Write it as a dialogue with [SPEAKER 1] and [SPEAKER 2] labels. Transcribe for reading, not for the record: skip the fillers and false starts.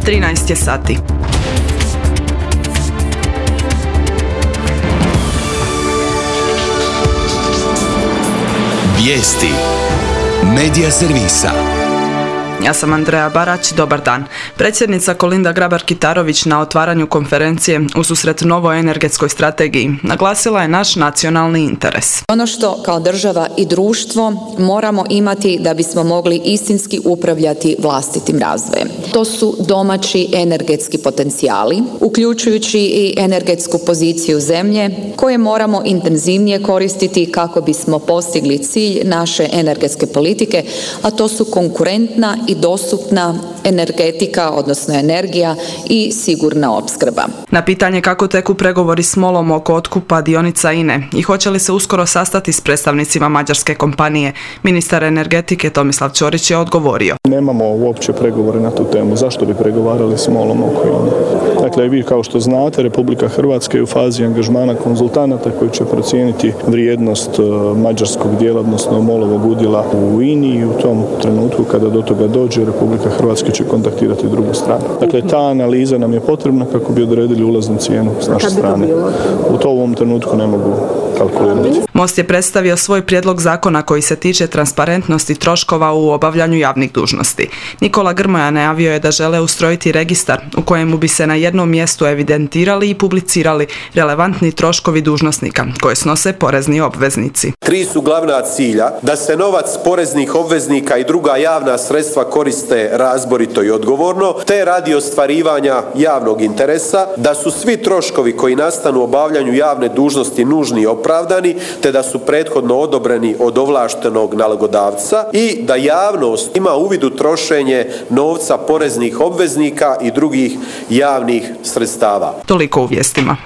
[SPEAKER 1] 13 je sati.
[SPEAKER 2] Vijesti Medija servisa.
[SPEAKER 1] Ja sam Andreja Barać, dobar dan. Predsjednica Kolinda Grabar-Kitarović na otvaranju konferencije ususret novoj energetskoj strategiji naglasila je naš nacionalni interes.
[SPEAKER 3] Ono što kao država i društvo moramo imati da bismo mogli istinski upravljati vlastitim razvojem. To su domaći energetski potencijali, uključujući i energetsku poziciju zemlje, koje moramo intenzivnije koristiti kako bismo postigli cilj naše energetske politike, a to su konkurentna i dostupna energetika, odnosno energija i sigurna opskrba.
[SPEAKER 1] Na pitanje kako teku pregovori s MOL-om oko otkupa dionica INE i hoće li se uskoro sastati s predstavnicima mađarske kompanije, ministar energetike Tomislav Ćorić je odgovorio.
[SPEAKER 4] Nemamo uopće pregovore na tu temu. Zašto bi pregovarali s MOL-om oko INE? Dakle, vi kao što znate, Republika Hrvatska je u fazi angažmana konzultanata koji će procijeniti vrijednost mađarskog dijela, odnosno MOL-ovog udjela u INI, i u tom trenutku kada do toga dođe, Republika Hrvatska će kontaktirati drugu stranu. Dakle, ta analiza nam je potrebna kako bi odredili ulaznu cijenu s naše strane. U to u ovom trenutku ne mogu kalkulirati.
[SPEAKER 1] Most je predstavio svoj prijedlog zakona koji se tiče transparentnosti troškova u obavljanju javnih dužnosti. Nikola Grmoja najavio je da žele ustrojiti registar u kojemu bi se na jednom mjestu evidentirali i publicirali relevantni troškovi dužnosnika koje snose porezni obveznici.
[SPEAKER 5] 3 su glavna cilja: da se novac poreznih obveznika i druga javna sredstva koriste razborito i odgovorno, te radi ostvarivanja javnog interesa, da su svi troškovi koji nastanu u obavljanju javne dužnosti nužni i opravdani, te da su prethodno odobreni od ovlaštenog nalogodavca i da javnost ima uvid u trošenje novca poreznih obveznika i drugih javnih sredstava.
[SPEAKER 1] Toliko u vijestima.